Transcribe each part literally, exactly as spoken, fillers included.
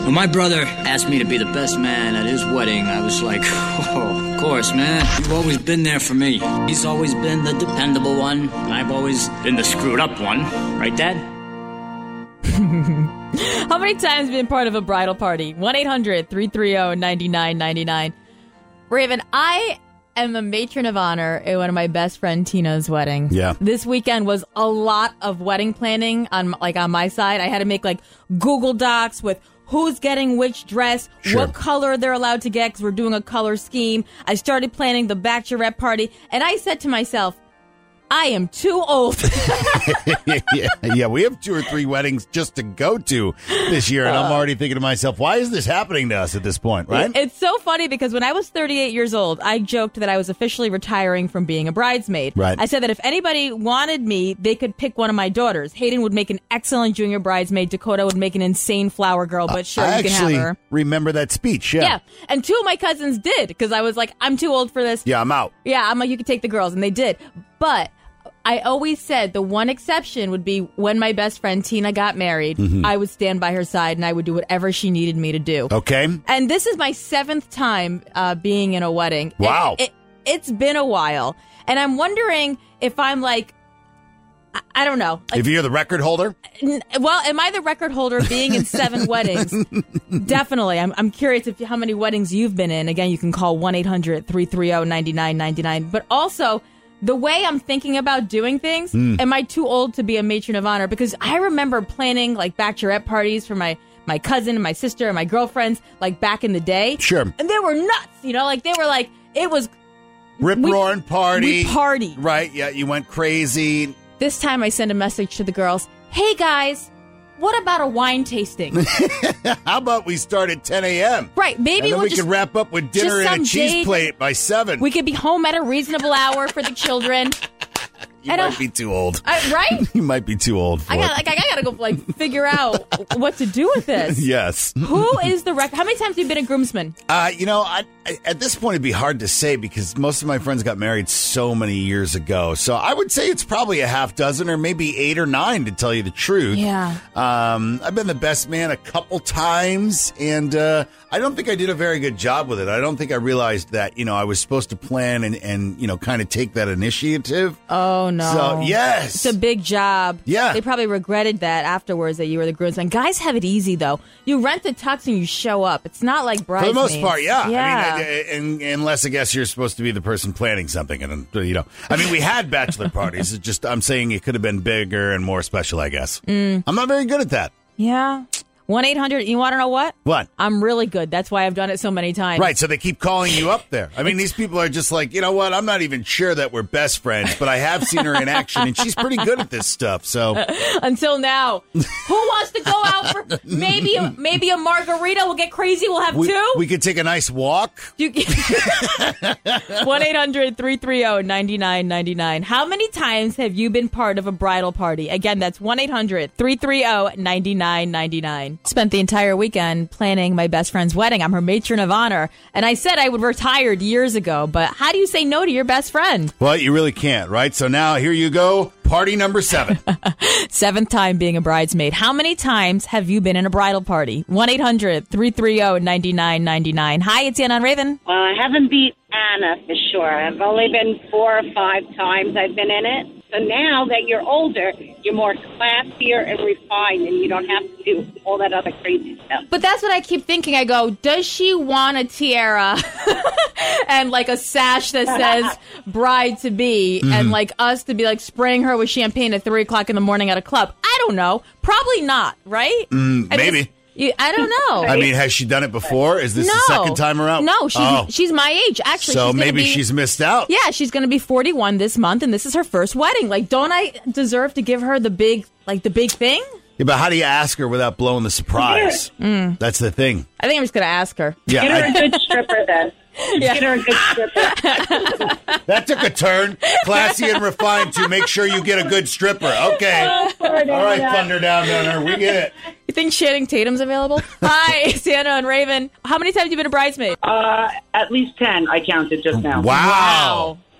When my brother asked me to be the best man at his wedding, I was like, oh, of course, man. You've always been there for me. He's always been the dependable one, and I've always been the screwed up one. Right, Dad? How many times have you been part of a bridal party? one eight hundred three three zero nine nine nine nine. Raven, I am a matron of honor at one of my best friend Tina's wedding. Yeah. This weekend was a lot of wedding planning on like on my side. I had to make like Google Docs with who's getting which dress, Sure. what color they're allowed to get because we're doing a color scheme. I started planning the bachelorette party, and I said to myself, I am too old. yeah, yeah, we have two or three weddings just to go to this year, and I'm already thinking to myself, why is this happening to us at this point, right? It's so funny because when I was thirty-eight years old, I joked that I was officially retiring from being a bridesmaid. Right. I said that if anybody wanted me, they could pick one of my daughters. Hayden would make an excellent junior bridesmaid. Dakota would make an insane flower girl, but sure, I you can actually have her. remember that speech, yeah. Yeah, and two of my cousins did because I was like, I'm too old for this. Yeah, I'm out. Yeah, I'm like, you could take the girls, and they did. But I always said the one exception would be when my best friend Tina got married, Mm-hmm. I would stand by her side and I would do whatever she needed me to do. Okay. And this is my seventh time uh, being in a wedding. Wow. It, it, it's been a while. And I'm wondering if I'm like, I, I don't know. Like, If you're the record holder? n- well, am I the record holder being in seven weddings? Definitely. I'm, I'm curious if how many weddings you've been in. Again, you can call one eight hundred three three zero nine nine nine nine. But also, the way I'm thinking about doing things, am I too old to be a matron of honor? Because I remember planning like bachelorette parties for my, my cousin and my sister and my girlfriends like back in the day. Sure. And they were nuts, you know, like they were like, it was Rip we- roaring party. we partied. Right, yeah, you went crazy. This time I sent a message to the girls. Hey guys, what about a wine tasting? How about we start at ten a.m.? Right, maybe and then we'll we just could wrap up with dinner just and a some cheese date. plate by seven. we could be home at a reasonable hour for the children. you I might don't- be too old. I, right? You might be too old for I got it. like I gotta go like figure out what to do with this. Yes. Who is the rec? How many times have you been a groomsman? Uh, you know, I, I, at this point, it'd be hard to say because most of my friends got married so many years ago. So I would say it's probably a half dozen or maybe eight or nine, to tell you the truth. Yeah. Um, I've been the best man a couple times, and uh, I don't think I did a very good job with it. I don't think I realized that, you know, I was supposed to plan and, and you know, kind of take that initiative. Oh no! So, yes. It's a big job. Yeah. They probably regretted that afterwards that you were the groomsman. Guys have it easy though. You rent the tux and you show up. It's not like For bridesmaids. the most part, yeah. Yeah. I mean, I, and, unless I guess you're supposed to be the person planning something, and uh, you know, I mean, we had bachelor parties. It's just I'm saying it could have been bigger and more special. I guess Mm. I'm not very good at that. yeah. one eight hundred. You want to know what? What? I'm really good. That's why I've done it so many times. Right, so they keep calling you up there. I mean, these people are just like, you know what? I'm not even sure that we're best friends, but I have seen her in action, and she's pretty good at this stuff. So Until now. Who wants to go out for maybe maybe a margarita? We'll get crazy. We'll have we, two. we could take a nice walk. one eight hundred three three zero nine nine nine nine. How many times have you been part of a bridal party? Again, that's one eight hundred three three zero nine nine nine nine. Spent the entire weekend planning my best friend's wedding. I'm her matron of honor. And I said I would retire years ago, but how do you say no to your best friend? Well, you really can't, right? So now here you go. Party number seven. Seventh time being a bridesmaid. How many times have you been in a bridal party? one eight hundred three three zero nine nine nine nine. Hi, it's Anna on Raven. Well, I haven't beat Anna for sure. I've only been four or five times I've been in it. So now that you're older, you're more classier and refined, and you don't have to do all that other crazy stuff. But that's what I keep thinking. I go, does she want a tiara and like a sash that says bride to be Mm-hmm. and like us to be like spraying her with champagne at three o'clock in the morning at a club? I don't know. Probably not, right? Mm, I mean, maybe. it's- you- I don't know. I mean, has she done it before? Is this no. the second time around? No, she's, Oh. she's my age. Actually, So she's gonna maybe be- she's missed out. Yeah, she's going to be forty-one this month, and this is her first wedding. Like, don't I deserve to give her the big, like, the big thing? Yeah, but how do you ask her without blowing the surprise? Mm. That's the thing. I think I'm just going to ask her. Yeah, Get her I- a good stripper then. Yeah. Get her a good stripper. that took a turn. Classy and refined to make sure you get a good stripper. Okay. All right, Thunder Down Under. We get it. You think Channing Tatum's available? Hi, Santa and Raven. How many times have you been a bridesmaid? Uh, at least ten, I counted just now. Wow.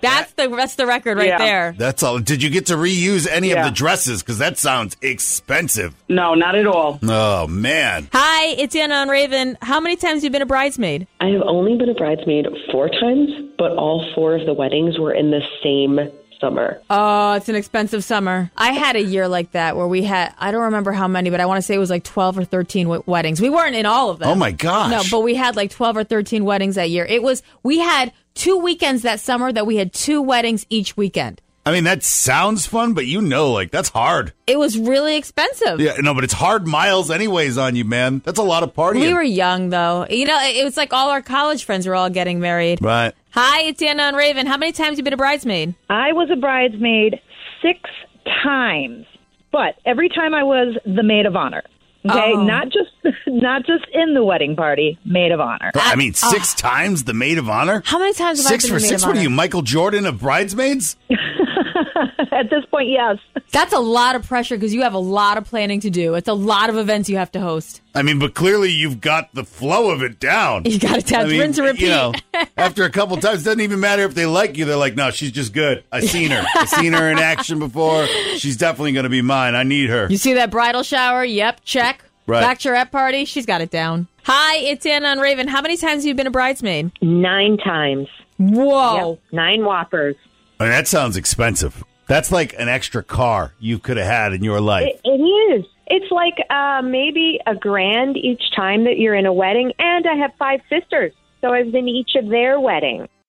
That's the that's the record right Yeah. there. That's all. Did you get to reuse any Yeah. of the dresses? Because that sounds expensive. No, not at all. Oh, man. Hi, it's Anna on Raven. How many times have you been a bridesmaid? I have only been a bridesmaid four times, but all four of the weddings were in the same summer. Oh, it's an expensive summer. I had a year like that where we had, I don't remember how many, but I want to say it was like twelve or thirteen w- weddings. We weren't in all of them. Oh, my gosh. No, but we had like twelve or thirteen weddings that year. It was, we had two weekends that summer that we had two weddings each weekend. I mean, that sounds fun, but you know, like, that's hard. It was really expensive. Yeah, no, but it's hard miles anyways on you, man. That's a lot of partying. We were young, though. You know, it was like all our college friends were all getting married. Right. Hi, it's Anna on Raven. How many times have you been a bridesmaid? I was a bridesmaid six times, but every time I was the maid of honor. Okay, Oh. not just not just in the wedding party, maid of honor. I mean, six times the maid of honor? How many times have Six I been for the maid six? of What are honor? you, Michael Jordan of bridesmaids? At this point, yes. That's a lot of pressure because you have a lot of planning to do. It's a lot of events you have to host. I mean, but clearly you've got the flow of it down. You got to I mean, rinse and repeat. You know, after a couple times, it doesn't even matter if they like you. They're like, no, she's just good. I've seen her. I've seen her in action before. She's definitely going to be mine. I need her. You see that bridal shower? Yep, check. Right. Bachelorette party? She's got it down. Hi, it's Anna on Raven. How many times have you been a bridesmaid? Nine times. Whoa. Yep, nine whoppers. I mean, that sounds expensive. That's like an extra car you could have had in your life. It, it is. It's like uh, maybe a grand each time that you're in a wedding. And I have five sisters, so I was in each of their weddings.